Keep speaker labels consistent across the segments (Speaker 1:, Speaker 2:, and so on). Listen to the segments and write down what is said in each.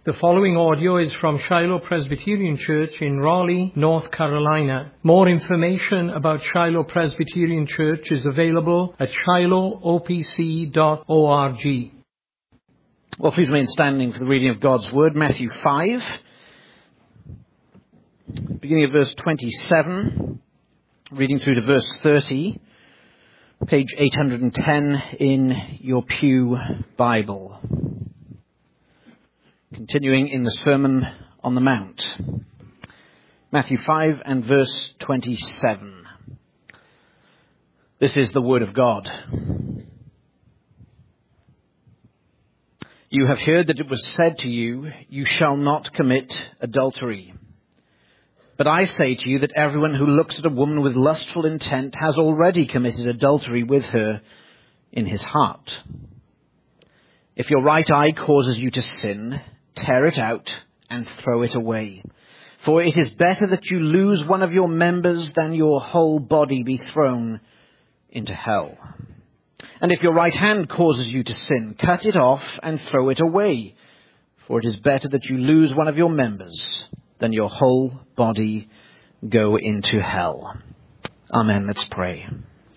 Speaker 1: The following audio is from Shiloh Presbyterian Church in Raleigh, North Carolina. More information about Shiloh Presbyterian Church is available at shilohopc.org.
Speaker 2: Well, please remain standing for the reading of God's Word, Matthew 5, beginning at verse 27, reading through to verse 30, page 810 in your pew Bible. Continuing in the Sermon on the Mount. Matthew 5 and verse 27. This is the Word of God. You have heard that it was said to you, you shall not commit adultery. But I say to you that everyone who looks at a woman with lustful intent has already committed adultery with her in his heart. If your right eye causes you to sin, tear it out and throw it away. For it is better that you lose one of your members than your whole body be thrown into hell. And if your right hand causes you to sin, cut it off and throw it away. For it is better that you lose one of your members than your whole body go into hell. Amen. Let's pray.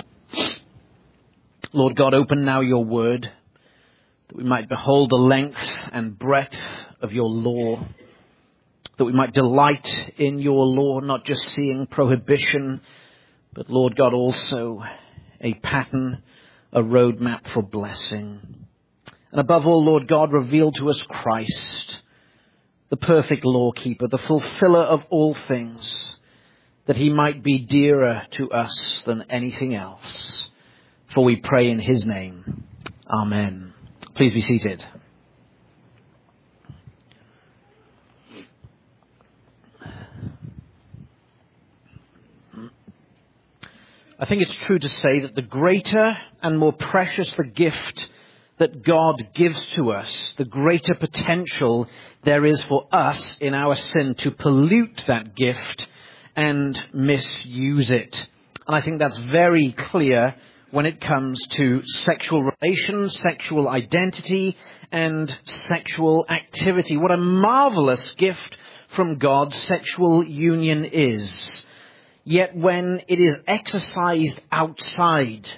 Speaker 2: Lord God, open now your word, that we might behold the length and breadth of your law, that we might delight in your law, not just seeing prohibition, but Lord God, also a pattern, a roadmap for blessing. And above all, Lord God, reveal to us Christ, the perfect lawkeeper, the fulfiller of all things, that he might be dearer to us than anything else. For we pray in his name. Amen. Please be seated. I think it's true to say that the greater and more precious the gift that God gives to us, the greater potential there is for us in our sin to pollute that gift and misuse it. And I think that's very clear when it comes to sexual relations, sexual identity, and sexual activity. What a marvelous gift from God sexual union is. Yet when it is exercised outside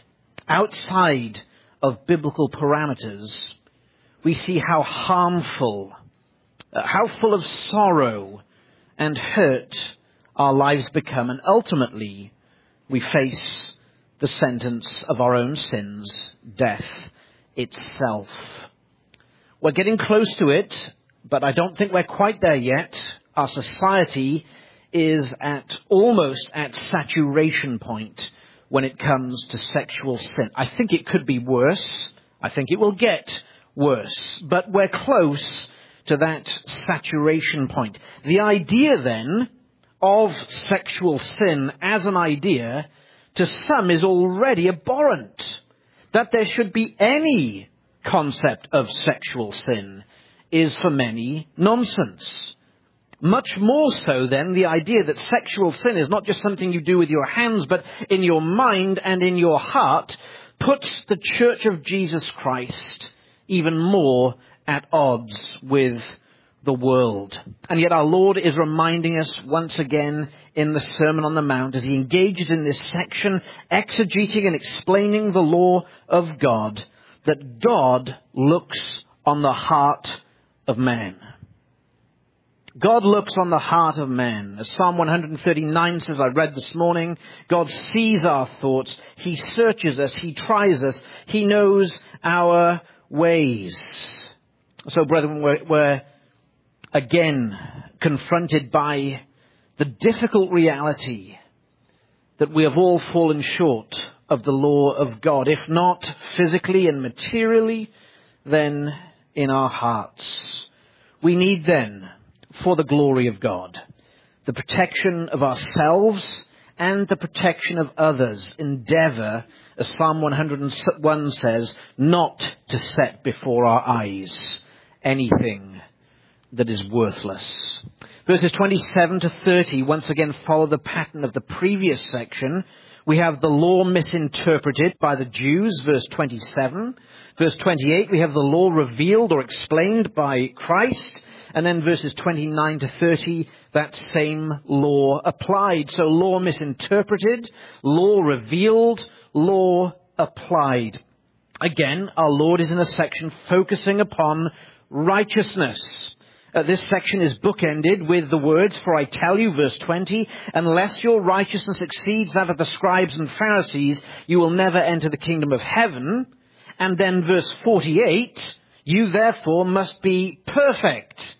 Speaker 2: of biblical parameters, we see how harmful, how full of sorrow and hurt our lives become. And ultimately, we face the sentence of our own sins, death itself. We're getting close to it, but I don't think we're quite there yet. Our society is almost at saturation point when it comes to sexual sin. I think it could be worse. I think it will get worse. But we're close to that saturation point. The idea then of sexual sin as an idea to some is already abhorrent. That there should be any concept of sexual sin is for many nonsense. Much more so than the idea that sexual sin is not just something you do with your hands, but in your mind and in your heart, puts the Church of Jesus Christ even more at odds with the world. And yet our Lord is reminding us once again in the Sermon on the Mount, as he engages in this section, exegeting and explaining the law of God, that God looks on the heart of man. God looks on the heart of man. As Psalm 139 says, I read this morning, God sees our thoughts. He searches us. He tries us. He knows our ways. So, brethren, we're again confronted by the difficult reality that we have all fallen short of the law of God. If not physically and materially, then in our hearts. We need then, for the glory of God, the protection of ourselves and the protection of others, endeavor, as Psalm 101 says, not to set before our eyes anything that is worthless. Verses 27 to 30 once again follow the pattern of the previous section. We have the law misinterpreted by the Jews, verse 27. Verse 28, we have the law revealed or explained by Christ. And then verses 29 to 30, that same law applied. So law misinterpreted, law revealed, law applied. Again, our Lord is in a section focusing upon righteousness. This section is bookended with the words, "For I tell you," verse 20, "unless your righteousness exceeds that of the scribes and Pharisees, you will never enter the kingdom of heaven." And then verse 48, "You therefore must be perfect,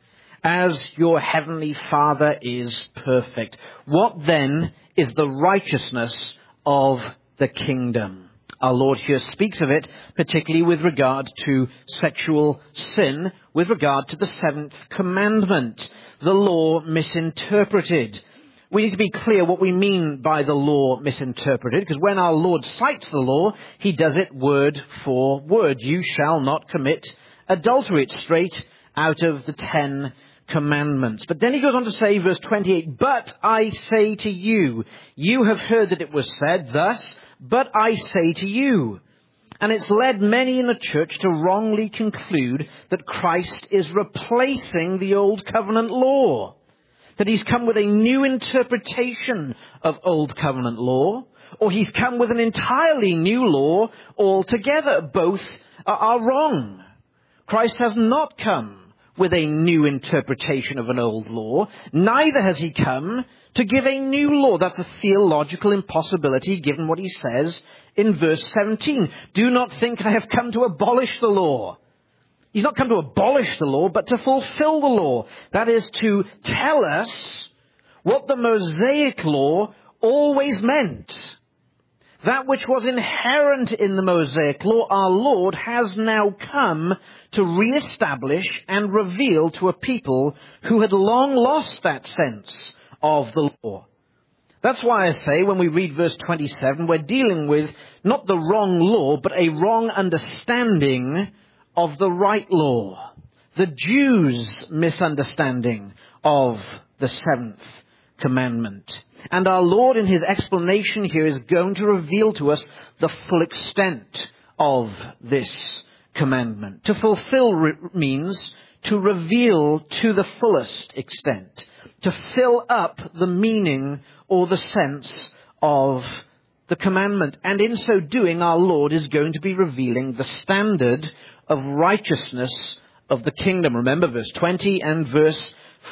Speaker 2: as your heavenly Father is perfect." What then is the righteousness of the kingdom? Our Lord here speaks of it, particularly with regard to sexual sin, with regard to the seventh commandment, the law misinterpreted. We need to be clear what we mean by the law misinterpreted, because when our Lord cites the law, he does it word for word. You shall not commit adultery. It's straight out of the 10 commandments. But then he goes on to say, verse 28, "But I say to you, you have heard that it was said thus, but I say to you." And it's led many in the church to wrongly conclude that Christ is replacing the old covenant law, that he's come with a new interpretation of old covenant law, or he's come with an entirely new law altogether. Both are wrong. Christ has not come with a new interpretation of an old law. Neither has he come to give a new law. That's a theological impossibility given what he says in verse 17. "Do not think I have come to abolish the law." He's not come to abolish the law, but to fulfill the law. That is to tell us what the Mosaic law always meant. That which was inherent in the Mosaic law, our Lord has now come to reestablish and reveal to a people who had long lost that sense of the law. That's why I say when we read verse 27, we're dealing with not the wrong law, but a wrong understanding of the right law. The Jews' misunderstanding of the seventh commandment. And our Lord in his explanation here is going to reveal to us the full extent of this commandment. To fulfill means to reveal to the fullest extent, to fill up the meaning or the sense of the commandment. And in so doing, our Lord is going to be revealing the standard of righteousness of the kingdom. Remember verse 20 and verse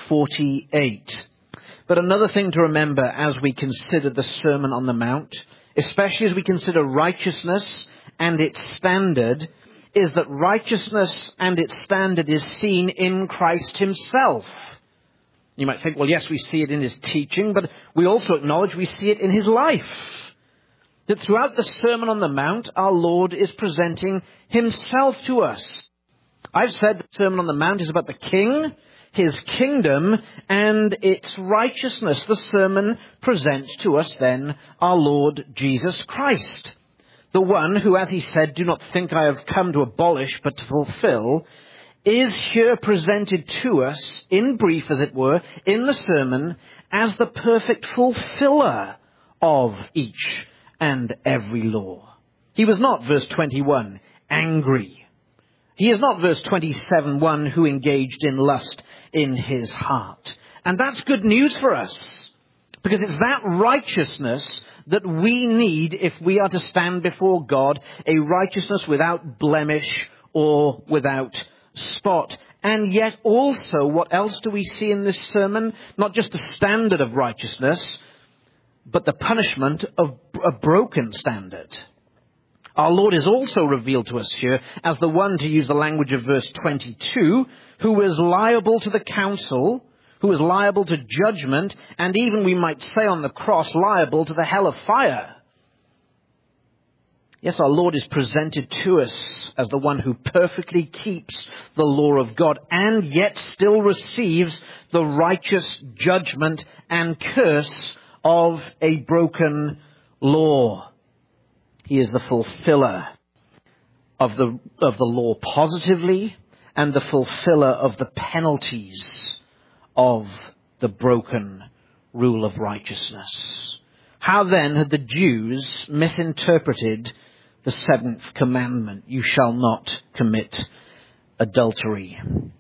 Speaker 2: 48. But another thing to remember as we consider the Sermon on the Mount, especially as we consider righteousness and its standard, is that righteousness and its standard is seen in Christ himself. You might think, well, yes, we see it in his teaching, but we also acknowledge we see it in his life. That throughout the Sermon on the Mount, our Lord is presenting himself to us. I've said the Sermon on the Mount is about the King, his kingdom, and its righteousness. The sermon presents to us then our Lord Jesus Christ, the one who, as he said, "Do not think I have come to abolish, but to fulfill," is here presented to us, in brief as it were, in the sermon, as the perfect fulfiller of each and every law. He was not, verse 21, angry. He is not, verse 27, one who engaged in lust in his heart. And that's good news for us, because it's that righteousness that we need if we are to stand before God, a righteousness without blemish or without spot. And yet also, what else do we see in this sermon? Not just the standard of righteousness, but the punishment of a broken standard. Our Lord is also revealed to us here as the one, to use the language of verse 22, who is liable to the council, who is liable to judgment, and even, we might say on the cross, liable to the hell of fire. Yes, our Lord is presented to us as the one who perfectly keeps the law of God and yet still receives the righteous judgment and curse of a broken law. He is the fulfiller of the law positively and the fulfiller of the penalties of the broken rule of righteousness. How then had the Jews misinterpreted the seventh commandment? You shall not commit adultery.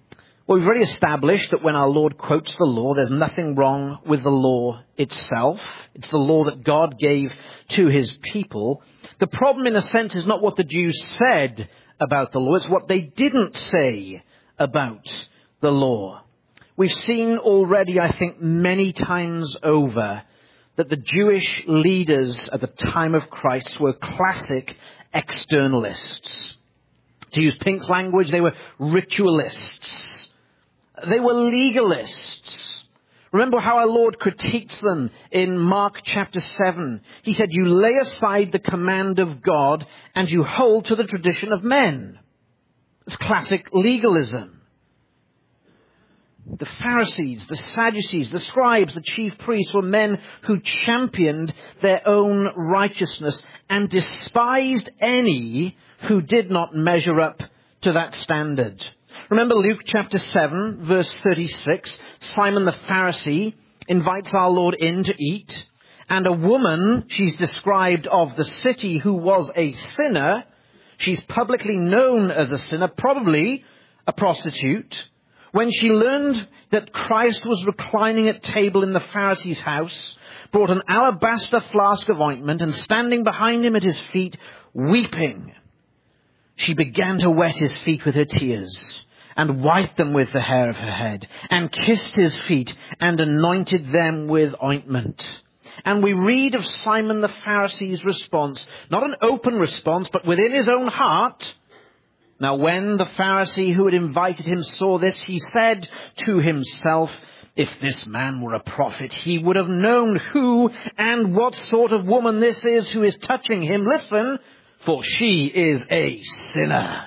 Speaker 2: Well, we've already established that when our Lord quotes the law, there's nothing wrong with the law itself. It's the law that God gave to his people. The problem, in a sense, is not what the Jews said about the law. It's what they didn't say about the law. We've seen already, I think, many times over that the Jewish leaders at the time of Christ were classic externalists. To use Pink's language, they were ritualists. They were legalists. Remember how our Lord critiques them in Mark chapter 7. He said, you lay aside the command of God and you hold to the tradition of men. It's classic legalism. The Pharisees, the Sadducees, the scribes, the chief priests were men who championed their own righteousness and despised any who did not measure up to that standard. Remember Luke chapter 7, verse 36. Simon the Pharisee invites our Lord in to eat. And a woman, she's described of the city, who was a sinner. She's publicly known as a sinner, probably a prostitute. When she learned that Christ was reclining at table in the Pharisee's house, brought an alabaster flask of ointment, and standing behind him at his feet, weeping, she began to wet his feet with her tears, and wiped them with the hair of her head, and kissed his feet, and anointed them with ointment. And we read of Simon the Pharisee's response, not an open response, but within his own heart. Now when the Pharisee who had invited him saw this, he said to himself, if this man were a prophet, he would have known who and what sort of woman this is who is touching him. Listen, for she is a sinner.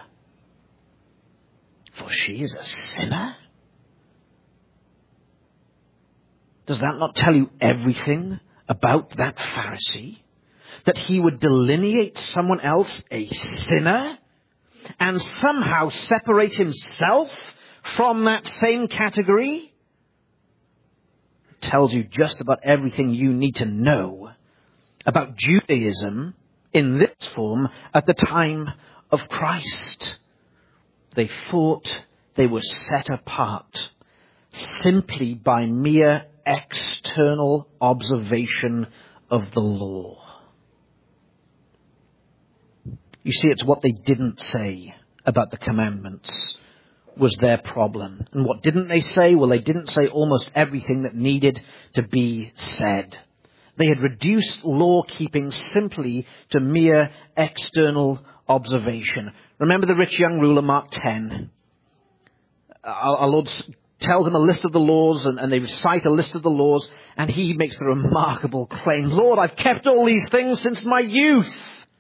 Speaker 2: For she is a sinner? Does that not tell you everything about that Pharisee? That he would delineate someone else a sinner and somehow separate himself from that same category? It tells you just about everything you need to know about Judaism in this form at the time of Christ. They thought they were set apart simply by mere external observation of the law. You see, it's what they didn't say about the commandments was their problem. And what didn't they say? Well, they didn't say almost everything that needed to be said. They had reduced law-keeping simply to mere external observation. Remember the rich young ruler, Mark 10? Our Lord tells him a list of the laws, and they recite a list of the laws, and he makes the remarkable claim, Lord, I've kept all these things since my youth.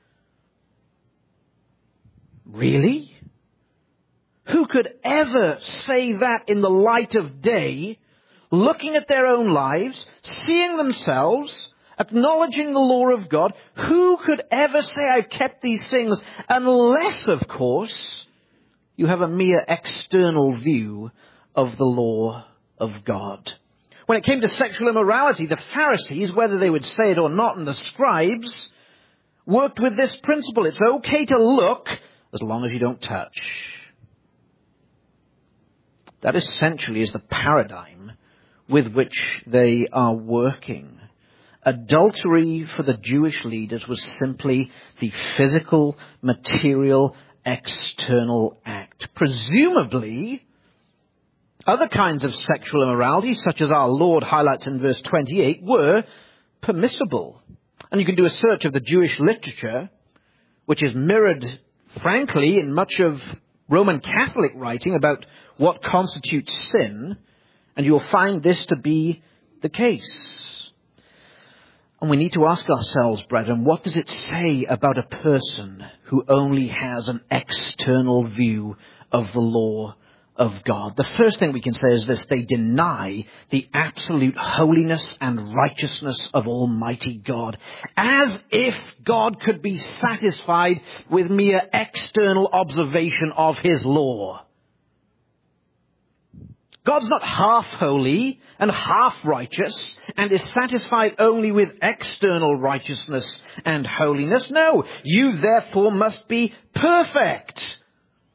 Speaker 2: Really? Who could ever say that in the light of day, looking at their own lives, seeing themselves, acknowledging the law of God? Who could ever say, I've kept these things, unless, of course, you have a mere external view of the law of God? When it came to sexual immorality, the Pharisees, whether they would say it or not, and the scribes, worked with this principle. It's okay to look as long as you don't touch. That essentially is the paradigm with which they are working. Adultery for the Jewish leaders was simply the physical, material, external act. Presumably, other kinds of sexual immorality, such as our Lord highlights in verse 28, were permissible. And you can do a search of the Jewish literature, which is mirrored, frankly, in much of Roman Catholic writing about what constitutes sin, and you'll find this to be the case. And we need to ask ourselves, brethren, what does it say about a person who only has an external view of the law of God? The first thing we can say is this: they deny the absolute holiness and righteousness of Almighty God, as if God could be satisfied with mere external observation of his law. God's not half holy and half righteous and is satisfied only with external righteousness and holiness. No, you therefore must be perfect.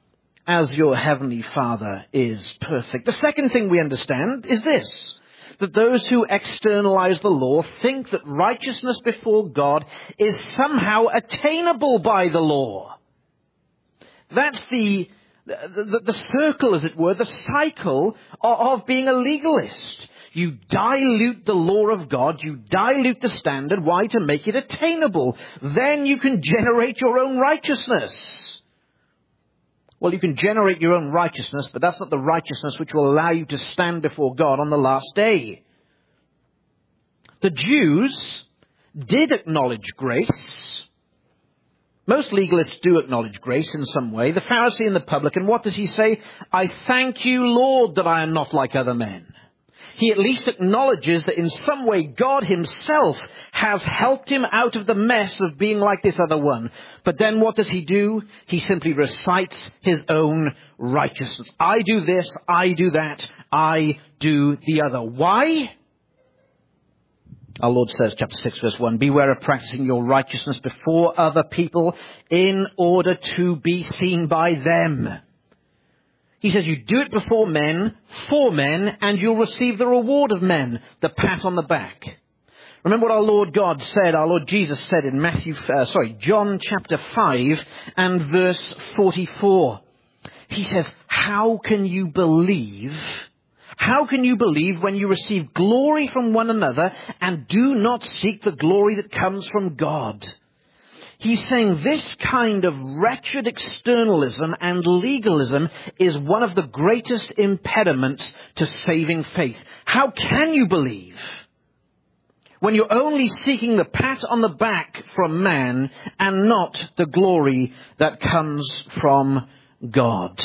Speaker 2: as your heavenly Father is perfect. The second thing we understand is this, that those who externalize the law think that righteousness before God is somehow attainable by the law. That's the circle, as it were, the cycle of being a legalist. You dilute the law of God, you dilute the standard. Why? To make it attainable. Then you can generate your own righteousness. Well, you can generate your own righteousness, but that's not the righteousness which will allow you to stand before God on the last day. The Jews did acknowledge grace. Most legalists do acknowledge grace in some way. The Pharisee and the publican, what does he say? I thank you, Lord, that I am not like other men. He at least acknowledges that in some way God himself has helped him out of the mess of being like this other one. But then what does he do? He simply recites his own righteousness. I do this, I do that, I do the other. Why? Our Lord says, chapter 6, verse 1, beware of practicing your righteousness before other people in order to be seen by them. He says you do it before men, for men, and you'll receive the reward of men, the pat on the back. Remember what our Lord God said, our Lord Jesus said in John chapter 5 and verse 44. He says, how can you believe when you receive glory from one another and do not seek the glory that comes from God? He's saying this kind of wretched externalism and legalism is one of the greatest impediments to saving faith. How can you believe when you're only seeking the pat on the back from man and not the glory that comes from God?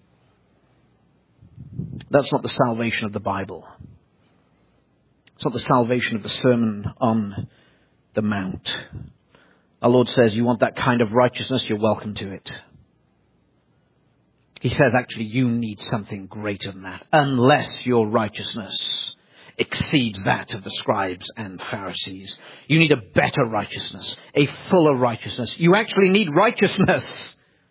Speaker 2: That's not the salvation of the Bible. It's not the salvation of the Sermon on the Mount. Our Lord says, you want that kind of righteousness, you're welcome to it. He says, actually, you need something greater than that, unless your righteousness exceeds that of the scribes and Pharisees. You need a better righteousness, a fuller righteousness. You actually need righteousness.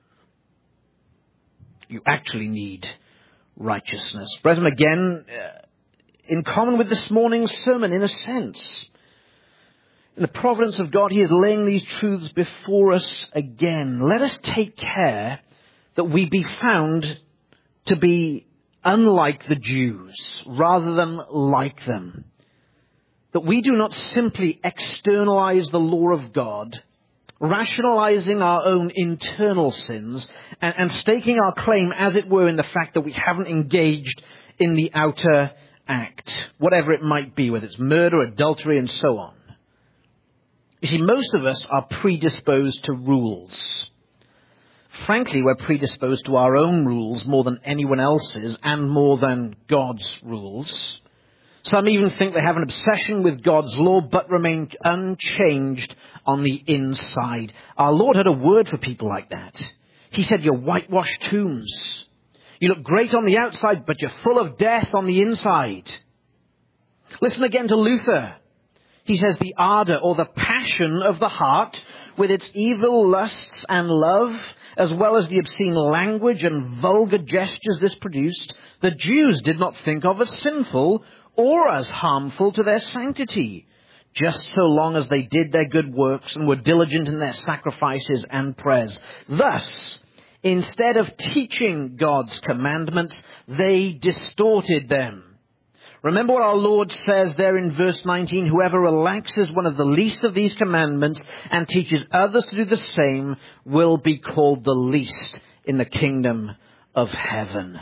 Speaker 2: You actually need righteousness. Brethren, again, in common with this morning's sermon, in a sense, in the providence of God, he is laying these truths before us again. Let us take care that we be found to be unlike the Jews rather than like them. That we do not simply externalize the law of God, rationalizing our own internal sins and staking our claim, as it were, in the fact that we haven't engaged in the outer act, whatever it might be, whether it's murder, adultery, and so on. You see, most of us are predisposed to rules. Frankly, we're predisposed to our own rules more than anyone else's and more than God's rules. Some even think they have an obsession with God's law but remain unchanged on the inside. Our Lord had a word for people like that. He said, you're whitewashed tombs. You look great on the outside, but you're full of death on the inside. Listen again to Luther. He says the ardor or the passion of the heart with its evil lusts and love, as well as the obscene language and vulgar gestures this produced, the Jews did not think of as sinful or as harmful to their sanctity, just so long as they did their good works and were diligent in their sacrifices and prayers. Thus, instead of teaching God's commandments, they distorted them. Remember what our Lord says there in verse 19, whoever relaxes one of the least of these commandments and teaches others to do the same will be called the least in the kingdom of heaven.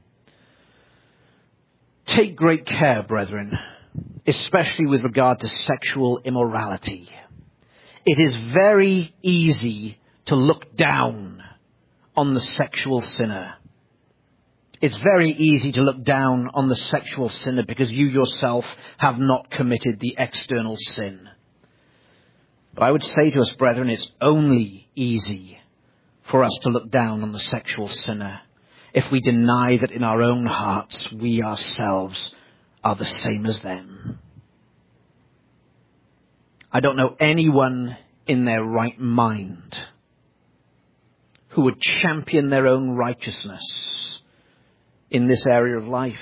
Speaker 2: Take great care, brethren, especially with regard to sexual immorality. It is very easy to look down on the sexual sinner. It's very easy to look down on the sexual sinner because you yourself have not committed the external sin. But I would say to us, brethren, it's only easy for us to look down on the sexual sinner if we deny that in our own hearts we ourselves are the same as them. I don't know anyone in their right mind who would champion their own righteousness in this area of life.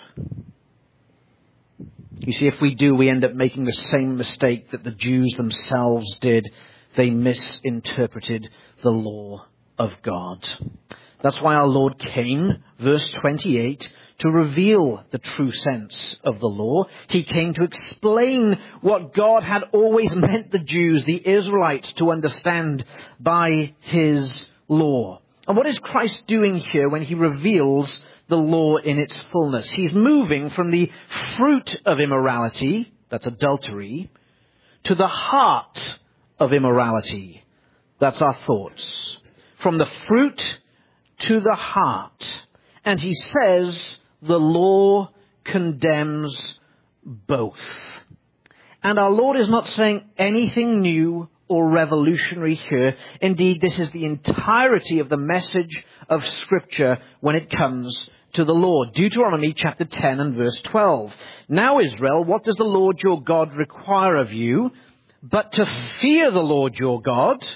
Speaker 2: You see, if we do, we end up making the same mistake that the Jews themselves did. They misinterpreted the law of God. That's why our Lord came, verse 28, to reveal the true sense of the law. He came to explain what God had always meant the Jews, the Israelites, to understand by his law. And what is Christ doing here when he reveals the law in its fullness? He's moving from the fruit of immorality, that's adultery, to the heart of immorality, that's our thoughts. From the fruit to the heart. And he says the law condemns both. And our Lord is not saying anything new or revolutionary here. Indeed, this is the entirety of the message of Scripture when it comes to the law. Deuteronomy chapter 10 and verse 12. Now, Israel, what does the Lord your God require of you, but to fear the Lord your God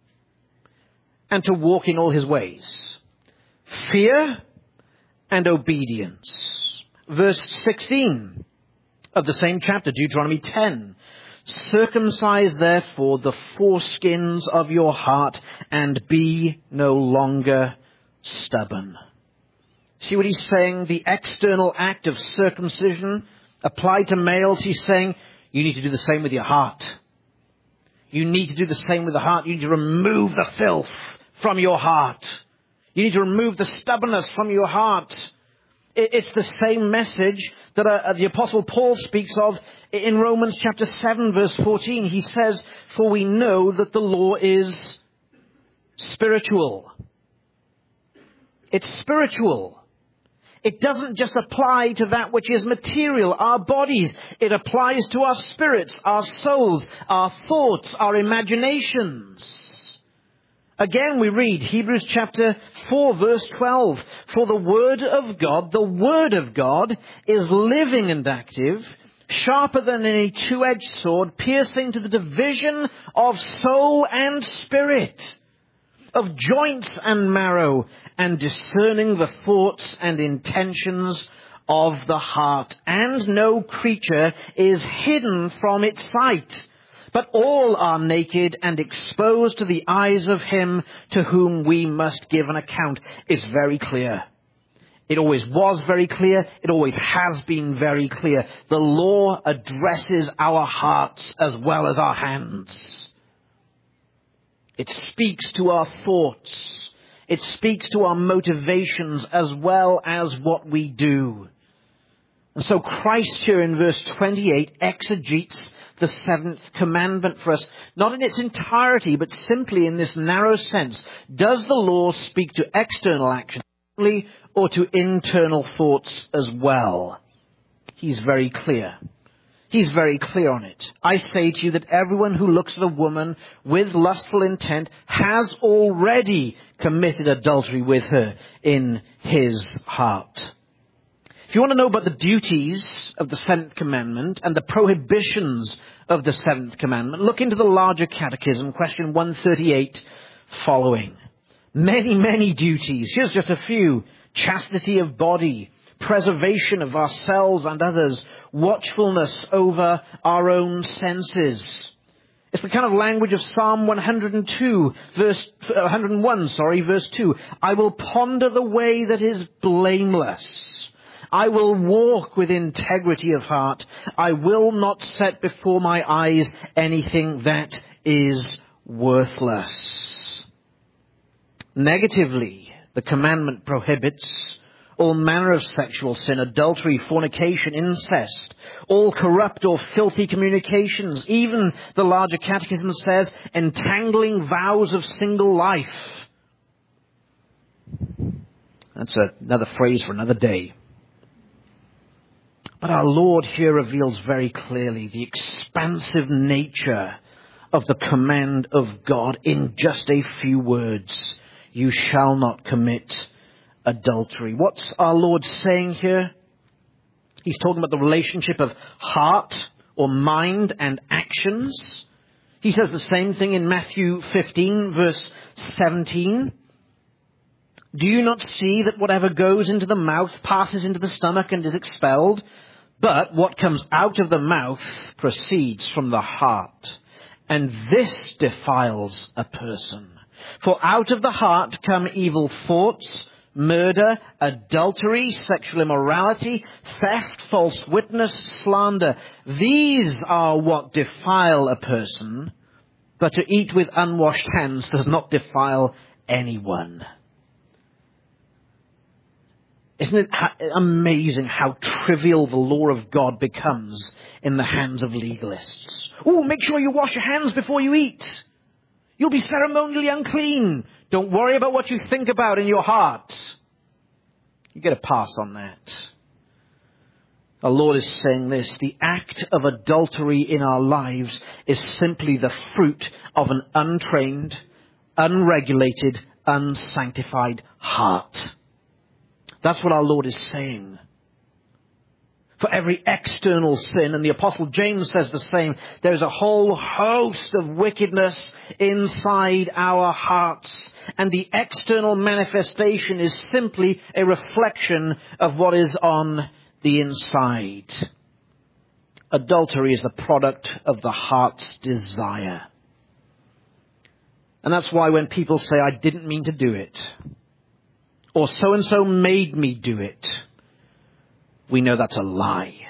Speaker 2: and to walk in all his ways? Fear and obedience. Verse 16 of the same chapter, Deuteronomy 10. Circumcise therefore the foreskins of your heart and be no longer stubborn. See what he's saying? The external act of circumcision applied to males, he's saying, you need to do the same with your heart. You need to do the same with the heart. You need to remove the filth from your heart. You need to remove the stubbornness from your heart. It's the same message that the Apostle Paul speaks of in Romans chapter 7, verse 14. He says, for we know that the law is spiritual. It's spiritual. It doesn't just apply to that which is material, our bodies. It applies to our spirits, our souls, our thoughts, our imaginations. Again, we read Hebrews chapter 4, verse 12. For the word of God is living and active, sharper than any two-edged sword, piercing to the division of soul and spirit, of joints and marrow, and discerning the thoughts and intentions of the heart. And no creature is hidden from its sight, but all are naked and exposed to the eyes of him to whom we must give an account. It's very clear. It always was very clear. It always has been very clear. The law addresses our hearts as well as our hands. It speaks to our thoughts. It speaks to our motivations as well as what we do. And so Christ here in verse 28 exegetes the seventh commandment for us, not in its entirety, but simply in this narrow sense. Does the law speak to external action only or to internal thoughts as well? He's very clear. He's very clear on it. I say to you that everyone who looks at a woman with lustful intent has already committed adultery with her in his heart. If you want to know about the duties of the seventh commandment and the prohibitions of the seventh commandment, look into the larger catechism, question 138 following. Many, many duties. Here's just a few. Chastity of body, preservation of ourselves and others, watchfulness over our own senses. It's the kind of language of Psalm 101, verse 2. I will ponder the way that is blameless. I will walk with integrity of heart. I will not set before my eyes anything that is worthless. Negatively, the commandment prohibits all manner of sexual sin, adultery, fornication, incest, all corrupt or filthy communications. Even the larger catechism says, entangling vows of single life. That's another phrase for another day. But our Lord here reveals very clearly the expansive nature of the command of God in just a few words. You shall not commit adultery. What's our Lord saying here? He's talking about the relationship of heart or mind and actions. He says the same thing in Matthew 15, verse 17. Do you not see that whatever goes into the mouth passes into the stomach and is expelled? But what comes out of the mouth proceeds from the heart, and this defiles a person. For out of the heart come evil thoughts, murder, adultery, sexual immorality, theft, false witness, slander. These are what defile a person, but to eat with unwashed hands does not defile anyone. Isn't it amazing how trivial the law of God becomes in the hands of legalists? Oh, make sure you wash your hands before you eat. You'll be ceremonially unclean. Don't worry about what you think about in your heart. You get a pass on that. Our Lord is saying this: the act of adultery in our lives is simply the fruit of an untrained, unregulated, unsanctified heart. That's what our Lord is saying. For every external sin, and the Apostle James says the same, there's a whole host of wickedness inside our hearts. And the external manifestation is simply a reflection of what is on the inside. Adultery is the product of the heart's desire. And that's why when people say, I didn't mean to do it, or so-and-so made me do it, we know that's a lie.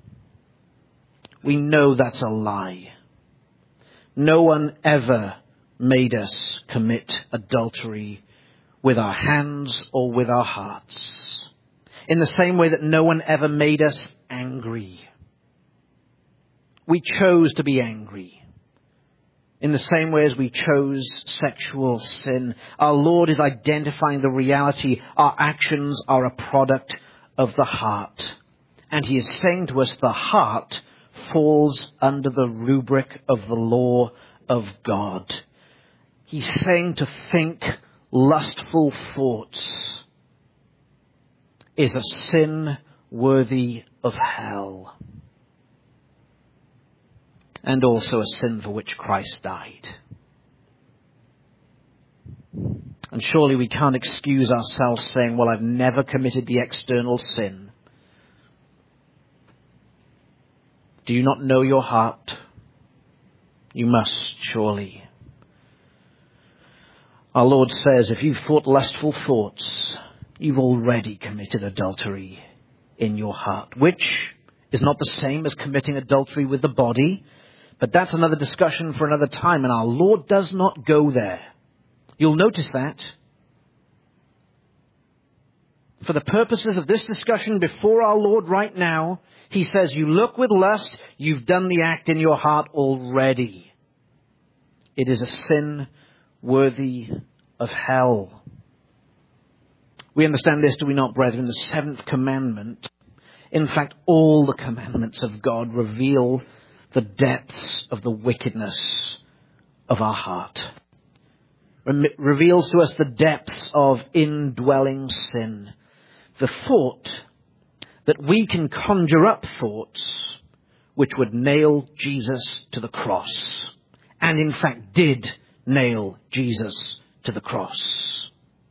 Speaker 2: We know that's a lie. No one ever made us commit adultery with our hands or with our hearts. In the same way that no one ever made us angry. We chose to be angry. In the same way as we chose sexual sin, our Lord is identifying the reality our actions are a product of the heart. And he is saying to us the heart falls under the rubric of the law of God. He's saying to think lustful thoughts is a sin worthy of hell. And also a sin for which Christ died. And surely we can't excuse ourselves saying, well, I've never committed the external sin. Do you not know your heart? You must, surely. Our Lord says, if you've thought lustful thoughts, you've already committed adultery in your heart, which is not the same as committing adultery with the body. But that's another discussion for another time, and our Lord does not go there. You'll notice that. For the purposes of this discussion before our Lord right now, he says, you look with lust, you've done the act in your heart already. It is a sin worthy of hell. We understand this, do we not, brethren? The seventh commandment, in fact, all the commandments of God reveal the depths of the wickedness of our heart. Reveals to us the depths of indwelling sin. The thought that we can conjure up thoughts which would nail Jesus to the cross. And in fact did nail Jesus to the cross.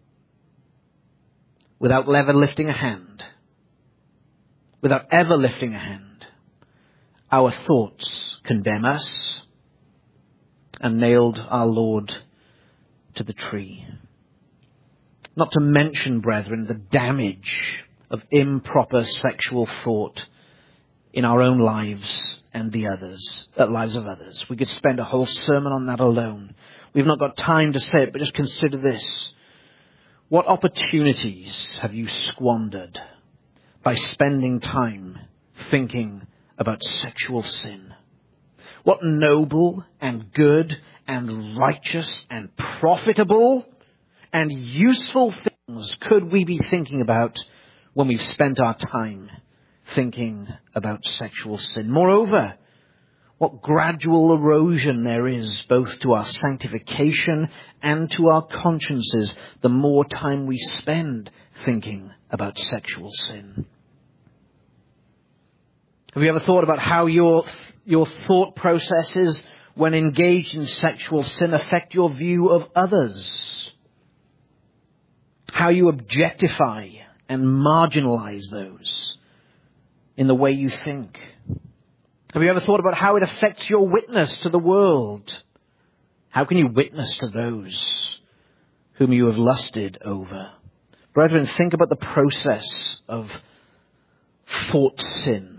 Speaker 2: Without ever lifting a hand. Without ever lifting a hand. Our thoughts condemn us and nailed our Lord to the tree. Not to mention, brethren, the damage of improper sexual thought in our own lives and the lives of others. We could spend a whole sermon on that alone. We've not got time to say it, but just consider this. What opportunities have you squandered by spending time thinking about sexual sin? What noble and good and righteous and profitable and useful things could we be thinking about when we've spent our time thinking about sexual sin? Moreover, what gradual erosion there is both to our sanctification and to our consciences the more time we spend thinking about sexual sin. Have you ever thought about how your thought processes when engaged in sexual sin affect your view of others? how you objectify and marginalize those in the way you think? Have you ever thought about how it affects your witness to the world? How can you witness to those whom you have lusted over? Brethren, think about the process of thought sin.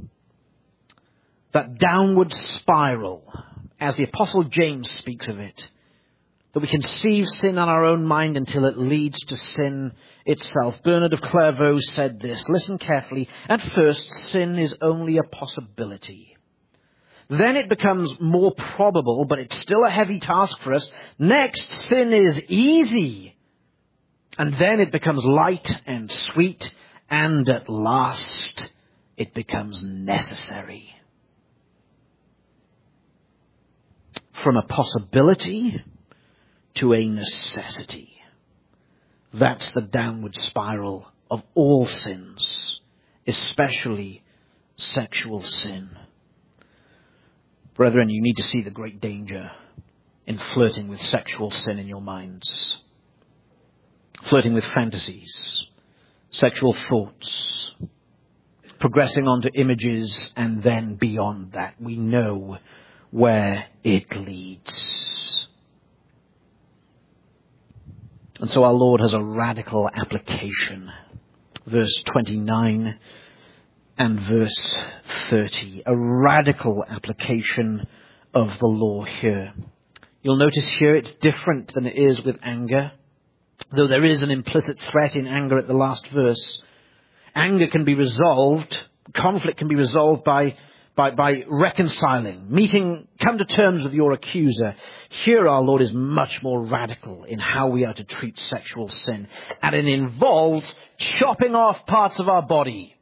Speaker 2: That downward spiral, as the Apostle James speaks of it, that we conceive sin on our own mind until it leads to sin itself. Bernard of Clairvaux said this. Listen carefully. At first, sin is only a possibility. Then it becomes more probable, but it's still a heavy task for us. Next, sin is easy. And then it becomes light and sweet. And at last, it becomes necessary. From a possibility to a necessity. That's the downward spiral of all sins, especially sexual sin. Brethren, you need to see the great danger in flirting with sexual sin in your minds. Flirting with fantasies, sexual thoughts, progressing onto images, and then beyond that, we know where it leads. And so our Lord has a radical application. Verse 29 and verse 30. A radical application of the law here. You'll notice here it's different than it is with anger. Though there is an implicit threat in anger at the last verse. Anger can be resolved, conflict can be resolved by reconciling, come to terms with your accuser. Here our Lord is much more radical in how we are to treat sexual sin. And it involves chopping off parts of our body.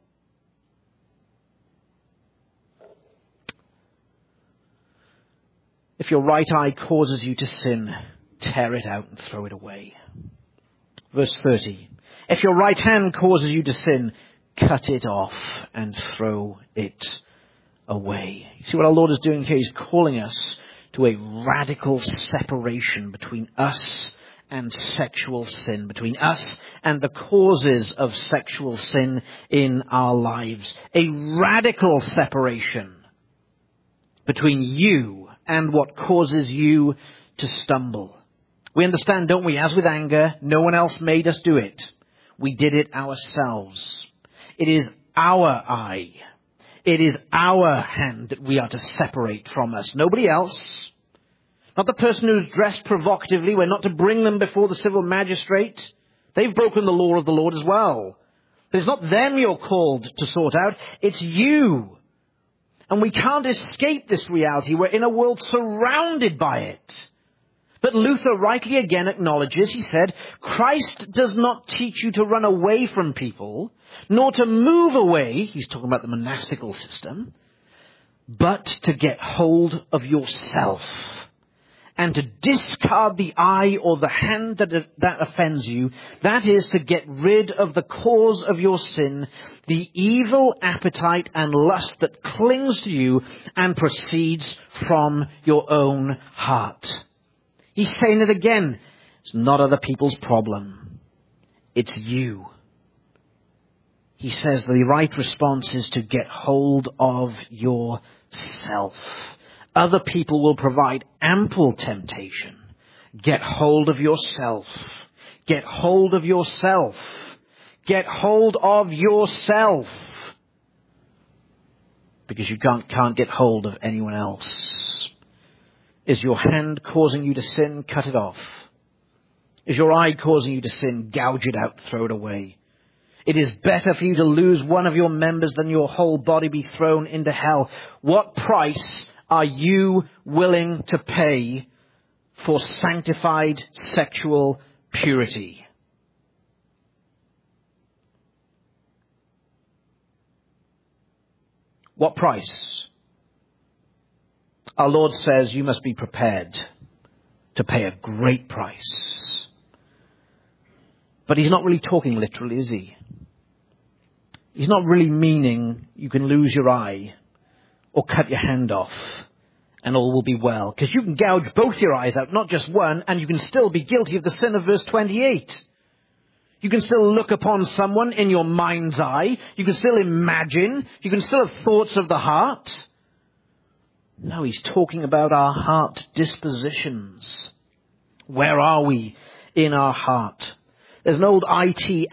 Speaker 2: If your right eye causes you to sin, tear it out and throw it away. Verse 30. If your right hand causes you to sin, cut it off and throw it away. You see what our Lord is doing here? He's calling us to a radical separation between us and sexual sin, between us and the causes of sexual sin in our lives. A radical separation between you and what causes you to stumble. We understand, don't we? As with anger, no one else made us do it. We did it ourselves. It is our eye. It is our hand that we are to separate from us. Nobody else. Not the person who's dressed provocatively. We're not to bring them before the civil magistrate. They've broken the law of the Lord as well. But it's not them you're called to sort out. It's you. And we can't escape this reality. We're in a world surrounded by it. But Luther rightly again acknowledges, he said, Christ does not teach you to run away from people, nor to move away, he's talking about the monastical system, but to get hold of yourself and to discard the eye or the hand that offends you. That is to get rid of the cause of your sin, the evil appetite and lust that clings to you and proceeds from your own heart. He's saying it again. It's not other people's problem. It's you. He says the right response is to get hold of yourself. Other people will provide ample temptation. Get hold of yourself. Get hold of yourself. Get hold of yourself. Because you can't get hold of anyone else. Is your hand causing you to sin? Cut it off. Is your eye causing you to sin? Gouge it out, throw it away. It is better for you to lose one of your members than your whole body be thrown into hell. What price are you willing to pay for sanctified sexual purity? What price? Our Lord says you must be prepared to pay a great price. But he's not really talking literally, is he? He's not really meaning you can lose your eye or cut your hand off and all will be well. Because you can gouge both your eyes out, not just one, and you can still be guilty of the sin of verse 28. You can still look upon someone in your mind's eye. You can still imagine. You can still have thoughts of the heart. No, he's talking about our heart dispositions. Where are we in our heart? There's an old IT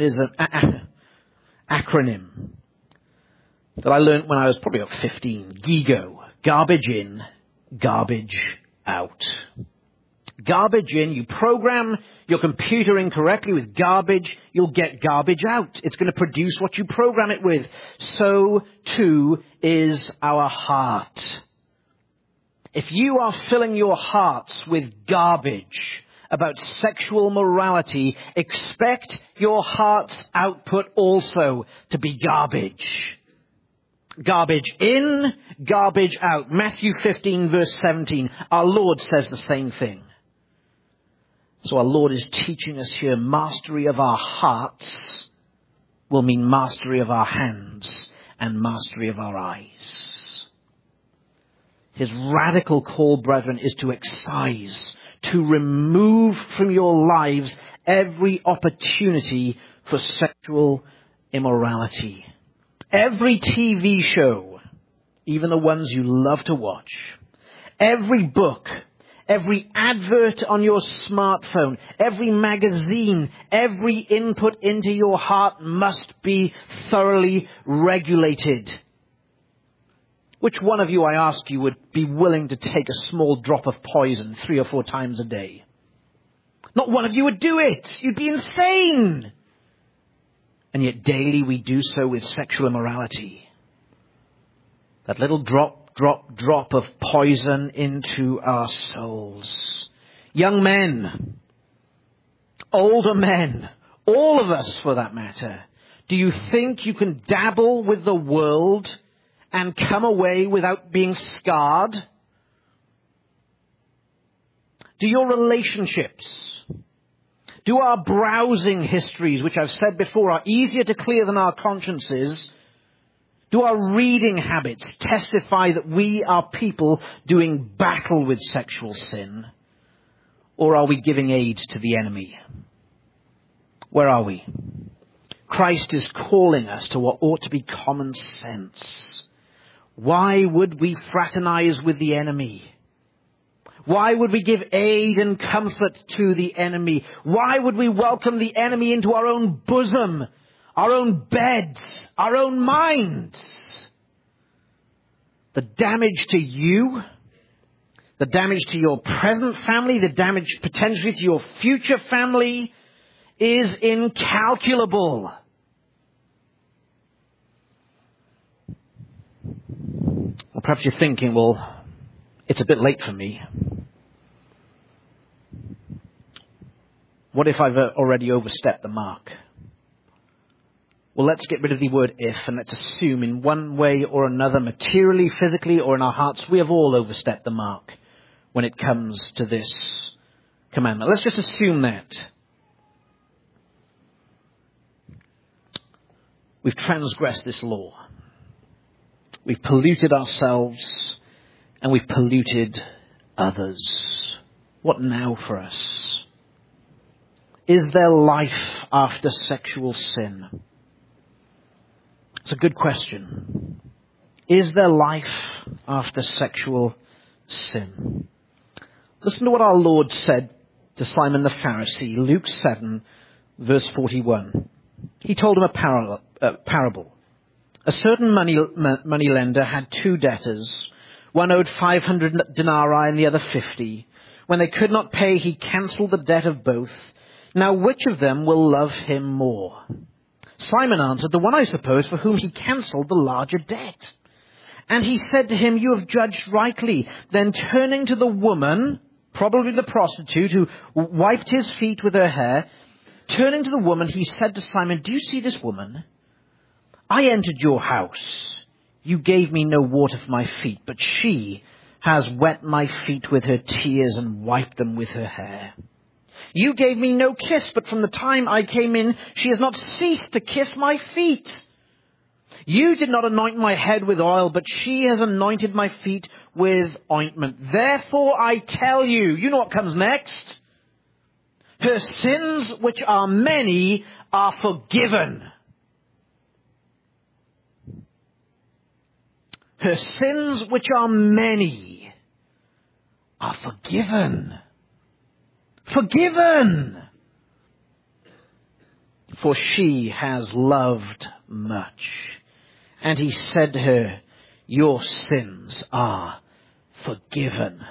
Speaker 2: acronym that I learned when I was probably about 15. GIGO. Garbage in, garbage out. Garbage in, you program your computer incorrectly with garbage, you'll get garbage out. It's going to produce what you program it with. So too is our heart. If you are filling your hearts with garbage about sexual morality, expect your heart's output also to be garbage. Garbage in, garbage out. Matthew 15 verse 17. Our Lord says the same thing. So our Lord is teaching us here, mastery of our hearts will mean mastery of our hands and mastery of our eyes. His radical call, brethren, is to excise, to remove from your lives every opportunity for sexual immorality. Every TV show, even the ones you love to watch, every book, every advert on your smartphone, every magazine, every input into your heart must be thoroughly regulated. Which one of you, I ask you, would be willing to take a small drop of poison 3 or 4 times a day? Not one of you would do it. You'd be insane. And yet daily we do so with sexual immorality. That little drop of poison into our souls. Young men, older men, all of us for that matter, do you think you can dabble with the world and come away without being scarred? Do your relationships, do our browsing histories, which I've said before are easier to clear than our consciences, do our reading habits testify that we are people doing battle with sexual sin? Or are we giving aid to the enemy? Where are we? Christ is calling us to what ought to be common sense. Why would we fraternize with the enemy? Why would we give aid and comfort to the enemy? Why would we welcome the enemy into our own bosom, our own beds, our own minds? The damage to you, the damage to your present family, the damage potentially to your future family is incalculable. Or perhaps you're thinking, well, it's a bit late for me. What if I've already overstepped the mark? Well, let's get rid of the word if and let's assume in one way or another, materially, physically, or in our hearts, we have all overstepped the mark when it comes to this commandment. Let's just assume that. We've transgressed this law. We've polluted ourselves and we've polluted others. What now for us? Is there life after sexual sin? It's a good question. Is there life after sexual sin? Listen to what our Lord said to Simon the Pharisee, Luke 7, verse 41. He told him a parable. A certain money lender had 2 debtors. One owed 500 denarii and the other 50. When they could not pay, he cancelled the debt of both. Now which of them will love him more? Simon answered, the one, I suppose, for whom he cancelled the larger debt. And he said to him, you have judged rightly. Then turning to the woman, probably the prostitute, who wiped his feet with her hair, turning to the woman, he said to Simon, do you see this woman? I entered your house. You gave me no water for my feet, but she has wet my feet with her tears and wiped them with her hair. You gave me no kiss, but from the time I came in, she has not ceased to kiss my feet. You did not anoint my head with oil, but she has anointed my feet with ointment. Therefore I tell you, you know what comes next? Her sins, which are many, are forgiven. Her sins, which are many, are forgiven. Forgiven! For she has loved much. And he said to her, your sins are forgiven.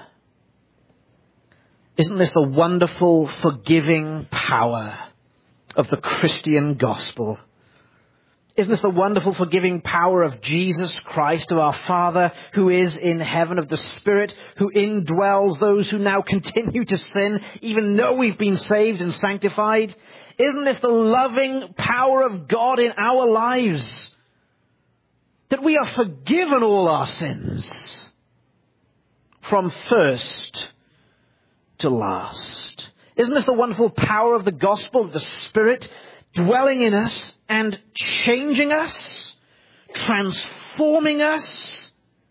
Speaker 2: Isn't this the wonderful forgiving power of the Christian gospel? Isn't this the wonderful forgiving power of Jesus Christ, of our Father who is in heaven, of the Spirit who indwells those who now continue to sin, even though we've been saved and sanctified? Isn't this the loving power of God in our lives? That we are forgiven all our sins from first to last. Isn't this the wonderful power of the gospel, of the Spirit dwelling in us and changing us, transforming us,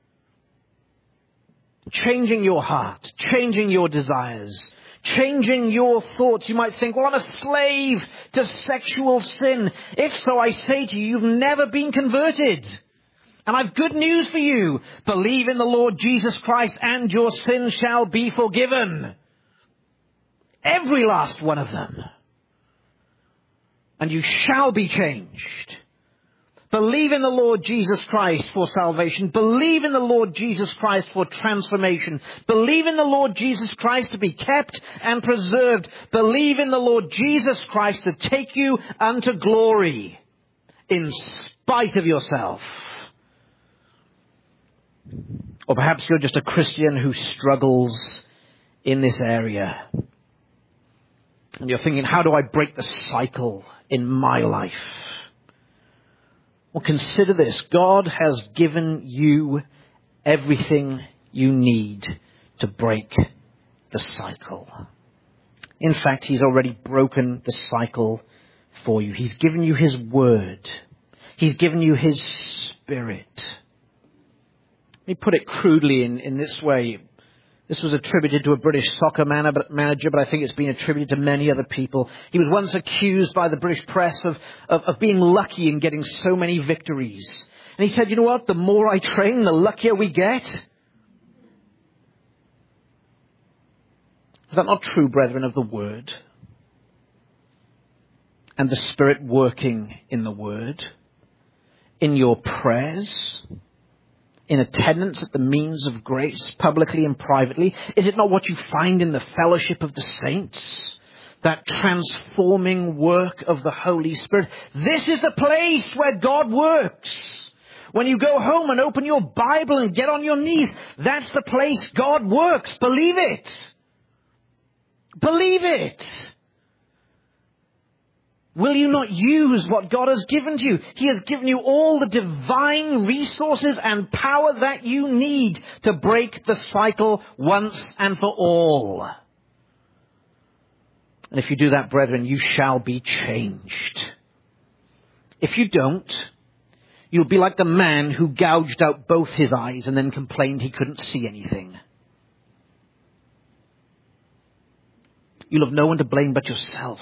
Speaker 2: changing your heart, changing your desires, changing your thoughts? You might think, well, I'm a slave to sexual sin. If so, I say to you, you've never been converted. And I've good news for you. Believe in the Lord Jesus Christ and your sins shall be forgiven. Every last one of them. And you shall be changed. Believe in the Lord Jesus Christ for salvation. Believe in the Lord Jesus Christ for transformation. Believe in the Lord Jesus Christ to be kept and preserved. Believe in the Lord Jesus Christ to take you unto glory in spite of yourself. Or perhaps you're just a Christian who struggles in this area. And you're thinking, how do I break the cycle in my life? Well, consider this. God has given you everything you need to break the cycle. In fact, He's already broken the cycle for you. He's given you His Word. He's given you His Spirit. Let me put it crudely in this way. This was attributed to a British soccer manager, but I think it's been attributed to many other people. He was once accused by the British press of being lucky in getting so many victories. And he said, you know what? The more I train, the luckier we get. Is that not true, brethren, of the Word? And the Spirit working in the Word? In your prayers? In attendance at the means of grace, publicly and privately? Is it not what you find in the fellowship of the saints? That transforming work of the Holy Spirit. This is the place where God works. When you go home and open your Bible and get on your knees, that's the place God works. Believe it. Believe it. Will you not use what God has given to you? He has given you all the divine resources and power that you need to break the cycle once and for all. And if you do that, brethren, you shall be changed. If you don't, you'll be like the man who gouged out both his eyes and then complained he couldn't see anything. You'll have no one to blame but yourself.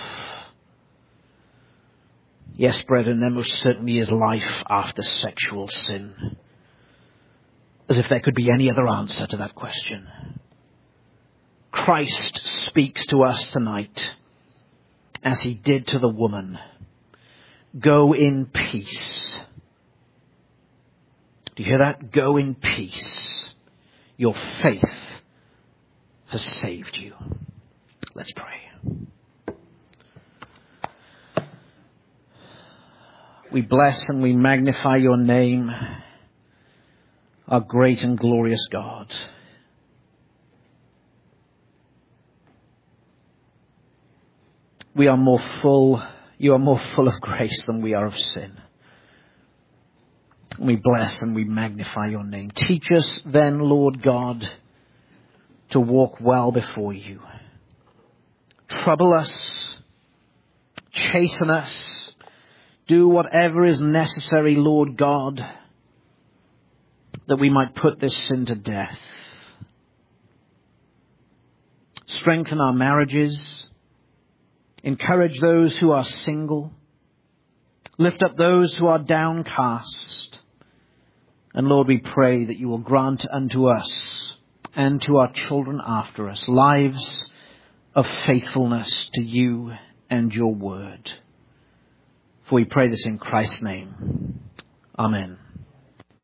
Speaker 2: Yes, brethren, there most certainly is life after sexual sin. As if there could be any other answer to that question. Christ speaks to us tonight, as He did to the woman. Go in peace. Do you hear that? Go in peace. Your faith has saved you. Let's pray. We bless and we magnify your name, our great and glorious God. You are more full of grace than we are of sin. We bless and we magnify your name. Teach us then, Lord God, to walk well before you. Trouble us, chasten us, do whatever is necessary, Lord God, that we might put this sin to death. Strengthen our marriages, Encourage those who are single. Lift up those who are downcast. And Lord, we pray that you will grant unto us and to our children after us lives of faithfulness to you and your word. For we pray this in Christ's name. Amen.